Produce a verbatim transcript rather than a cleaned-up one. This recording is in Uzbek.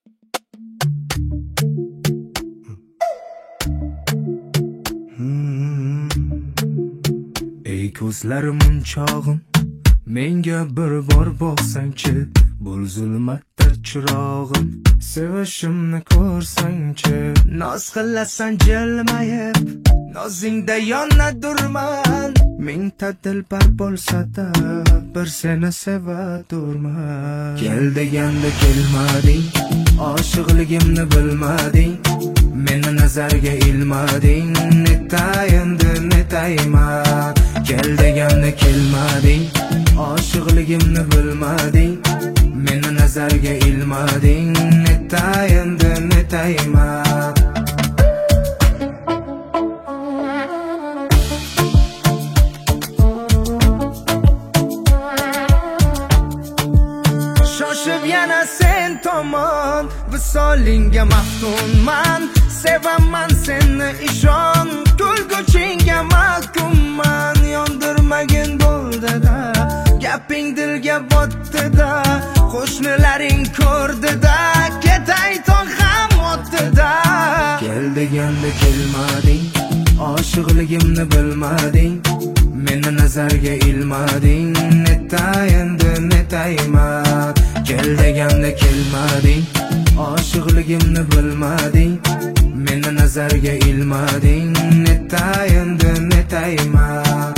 Ey ko'zlarim munchog'im, menga bir bor boqsangchi, bul zulmatda chirog'im, sevishimni ko'rsangchi. Noz qilasan jilmayib, nozingda yonadurman. Mingta dilbar bo'lsa-da, bir seni sevadurman. Kel deganda kelmading, oshiqligimni bilmading, meni nazarga ilmading. Netayindi netayman, kel deganda kelmading, oshiqligimni bilmading, meni nazarga ilmading. Netayindi netayman. Shoshib yana sen tomon, visolingga maftunman. Sevaman seni ishon, kulguchingga mahkumman. Yondirmagin bo'ldida, gaping dilga botdida, qo'shnilaring ko'rdida, ketay tong ham o'tdida. Kel deganda kelmading, oshiqligimni bilmading, meni nazarga ilmading. Netayindi netayman, kel deganda kelmading, oshiqligimni bilmading, meni nazarga ilmading. Netayindi netayman.